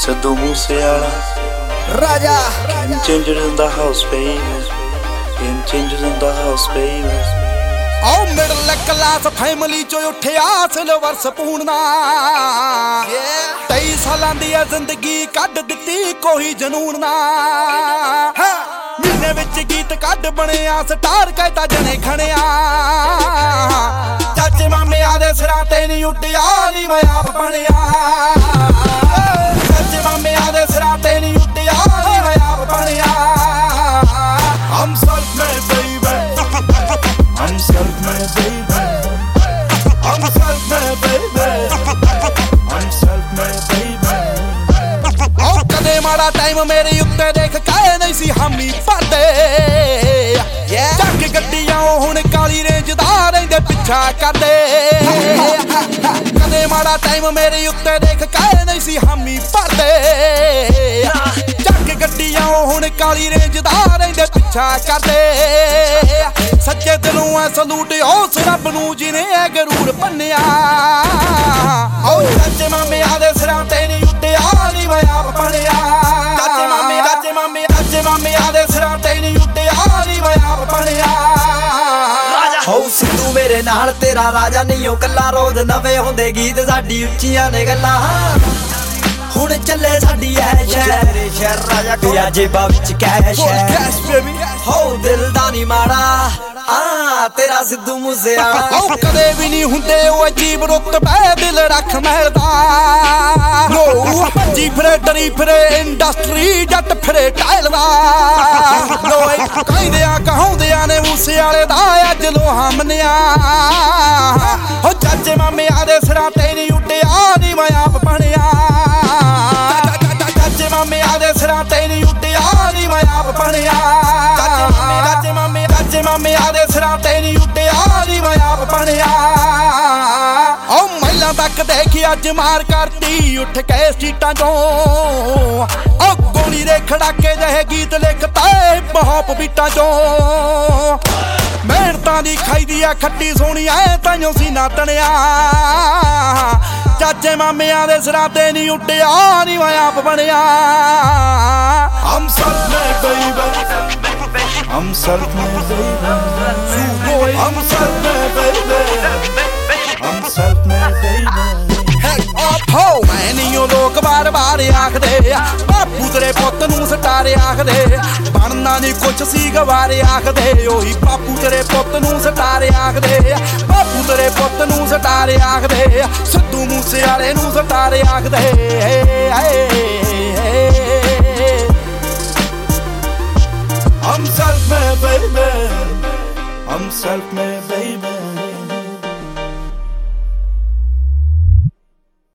Sidhu Moosewala, Raja. Game changers in the house, baby. Game changers in the house, baby. Oh, middle class family ਚੋਂ ਉੱਠਿਆ silver spoon ਨਾ 23 ਸਾਲਾਂ ਦੀ ਜ਼ਿੰਦਗੀ ਕੱਢ ਦਿੱਤੀ ਕੋਈ ਜਨੂਨ ਨਾ ਮਹੀਨੇ ਵਿੱਚ ਗੀਤ ਕੱਢ ਬਣਿਆ ਸਟਾਰ ਕਹਿਤਾ ਜਣੇ ਖਣਿਆ ਚਾਚੇ ਮਾਮਿਆਂ ਦੇ ਸਿਰਾਂ ਤੇ ਨਹੀਂ ਉੱਡਿਆ ਨੀ ਮੈਂ ਆਪ ਬਣਿਆ ਚਾਚੇ ਮਾਮਿਆਂ ਦੇ ਸਿਰਾਂ ਤੇ ਨਹੀਂ ਉੱਡਿਆ ਨੀ ਮੈਂ ਆਪ ਬਣਿਆ I'm self-made baby I'm self-made baby I'm self-made baby I'm self-made baby Oh ਕਦੇ ਮਾੜਾ ਟਾਈਮ ਮੇਰੇ ਉੱਤੇ ਦੇਖ ਕੇ ਨਹੀਂ ਸੀ ਹਾਮੀ ਫਾਦੇ ਚੱਕ ਗੱਡੀਆਂ ਹੁਣ ਕਾਲੀ ਰੇਂਜ ਦਾ ਰਹਿੰਦੇ ਪਿੱਛਾ ਕਰਦੇ ਕਦੇ ਮਾੜਾ ਟਾਈਮ ਮੇਰੇ ਉੱਤੇ ਦੇਖ ਕੇ ਨਹੀਂ ਸੀ ਹਾਮੀ ਫਾਦੇ ਚੱਕ ਗੱਡੀਆਂ ਹੁਣ ਕਾਲੀ ਰੇਂਜ ਦਾ ਰਹਿੰਦੇ ਪਿੱਛਾ ਕਰਦੇ ਸੱਚੇ ਦਿਲੋਂ ਐ ਸਲੂਟ ਉਸ ਰੱਬ ਨੂੰ ਜਿਹਨੇ ਐ ਗਰੂਰ ਭੰਨਿਆ ਓ ਚਾਚੇ ਮਾਮਿਆਂ ਦੇ ਸਿਰਾਂ ਤੇ ਨਹੀਂ ਉੱਡਿਆ ਨੀ ਮੈਂ ਆਪ ਬਣਿਆ ਚਾਚੇ ਮਾਮਿਆਂ ਦੇ ਸਿਰਾਂ ਤੇ ਨਹੀਂ ਉੱਡਿਆ ਨੀ ਮੈਂ ਆਪ ਬਣਿਆ ਹੋ ਸਿੱਧੂ ਮੇਰੇ ਨਾਲ ਤੇਰਾ ਰਾਜਾ ਨਹੀਂ ਉਹ ਕੱਲਾ ਰੋਜ਼ ਨਵੇਂ ਹੁੰਦੇ ਗੀਤ ਸਾਡੀ ਉੱਚੀਆਂ ਨੇ ਗੱਲਾਂ ਹੁਣ ਚੱਲੇ ਸਾਡੀ ਐ ਸ਼ਹਿਰ ਸ਼ਹਿਰ ਰਾਜਾ ਪਿਆ ਜੇਬਾਂ ਵਿੱਚ ਕੈਸ਼ ਹੈ ਹੋ ਦਿਲ ਦਾ ਨੀ ਮਾੜਾ ਤੇਰਾ ਸਿੱਧੂ ਮੂਸੇਵਾਲਾ ਕਦੇ ਵੀ ਨਹੀਂ ਹੁੰਦੇ ਉਹ ਅਜੀਬ ਰੁਤਬੇ ਦਿਲ ਰੱਖ ਮਹਿਲਦਾ ਲੋ ਭੱਜੀ ਫਿਰੇ ਡਰੀ ਫਿਰੇ ਇੰਡਸਟਰੀ ਜੱਟ ਫਿਰੇ ਟਾਇਲ ਦਾ ਲੋਏ ਕਹਿੰਦਿਆਂ ਕਹਾਉਂਦਿਆਂ ਨੇ ਮੂਸੇਵਾਲੇ ਦਾ ਅੱਜ ਲੋਹਾ ਮੰਨਿਆ ਹੋ ਚਾਚੇ ਮਾਮਿਆਂ ਦੇ ਸਿਰਾਂ ਤੇ ਨਹੀਂ ਉੱਡਿਆ ਨੀ ਮੈਂ ਆਪ ਬਣਿਆ ਚਾਚੇ ਮਾਮਿਆਂ ਦੇ ਸਿਰਾਂ ਤੇ ਨਹੀਂ ਉੱਡਿਆ ਨੀ ਮੈਂ ਆਪ ਬਣਿਆ ਚਾਚੇ ਮਾਮਿਆਂ ਦੇ ਸਿਰਾਂ ਤੇ ਨਹੀਂ ਉੱਡਿਆ ਨੀ ਮੈਂ ਆਪ ਬਣਿਆ ਓ ਮਹਿਲਾਂ ਤੱਕ ਦੇਖੀ ਅੱਜ ਮਾਰ ਕਰਤੀ ਉੱਠ ਕੇ ਸਟੀਟਾਂ ਚੋਂ ਓ ਗੋਲੀ ਦੇ ਖੜਾਕੇ ਜਿਹੇ ਗੀਤ ਲਿਖਤਾ ਬਹੁਤ ਬੀਟਾਂ ਚੋਂ ਮਿਹਨਤਾਂ ਦੀ ਖਾਈਦੀ ਆ ਖੱਟੀ ਸੋਹਣੀ ਐ ਤਾਈਓ ਸੀਨਾ ਤਣਿਆ ਚਾਚੇ ਮਾਮਿਆਂ ਦੇ ਸਿਰਾਂ ਤੇ ਨਹੀਂ ਉੱਡਿਆ ਨੀ ਮੈਂ ਆਪ ਬਣਿਆ I'm self-made baby I'm self-made baby I'm self-made baby I'm self-made baby Hey up ho ਮੈਂ ਨਹੀਂ ਉਹ ਲੋਕ ਵਾਰ-ਵਾਰ ਆਖਦੇ ਬਾਪੂ ਤੇਰੇ ਪੁੱਤ ਨੂੰ ਸਟਾਰੇ ਆਖਦੇ ਬਣਨਾ ਨਹੀਂ ਕੁਛ ਸੀ ਗਵਾਰੇ ਆਖਦੇ ਉਹੀ ਬਾਪੂ ਤੇਰੇ ਪੁੱਤ ਨੂੰ ਸਟਾਰੇ ਆਖਦੇ ਬਾਪੂ ਤੇਰੇ ਪੁੱਤ ਨੂੰ ਸਟਾਰੇ ਆਖਦੇ ਸਿੱਧੂ ਮੂਸੇਵਾਲੇ ਨੂੰ ਸਟਾਰੇ ਆਖਦੇ I'm self-made baby I'm self-made baby